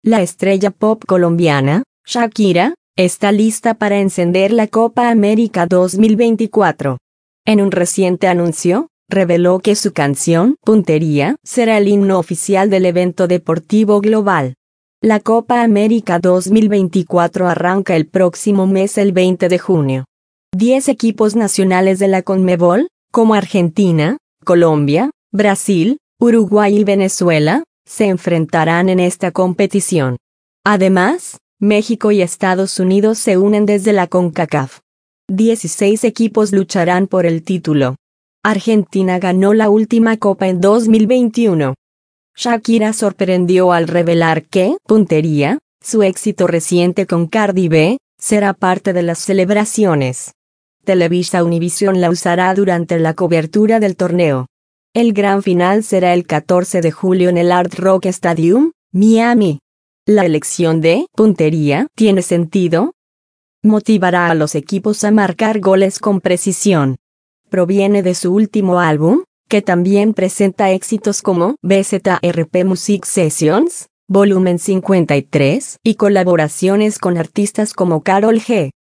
La estrella pop colombiana, Shakira, está lista para encender la Copa América 2024. En un reciente anuncio, reveló que su canción, Puntería, será el himno oficial del evento deportivo global. La Copa América 2024 arranca el próximo mes el 20 de junio. 10 equipos nacionales de la Conmebol, como Argentina, Colombia, Brasil, Uruguay y Venezuela, se enfrentarán en esta competición. Además, México y Estados Unidos se unen desde la CONCACAF. 16 equipos lucharán por el título. Argentina ganó la última Copa en 2021. Shakira sorprendió al revelar que Puntería, su éxito reciente con Cardi B, será parte de las celebraciones. Televisa Univisión la usará durante la cobertura del torneo. El gran final será el 14 de julio en el Hard Rock Stadium, Miami. La elección de Puntería tiene sentido. Motivará a los equipos a marcar goles con precisión. Proviene de su último álbum, que también presenta éxitos como BZRP Music Sessions, Volumen 53, y colaboraciones con artistas como Karol G.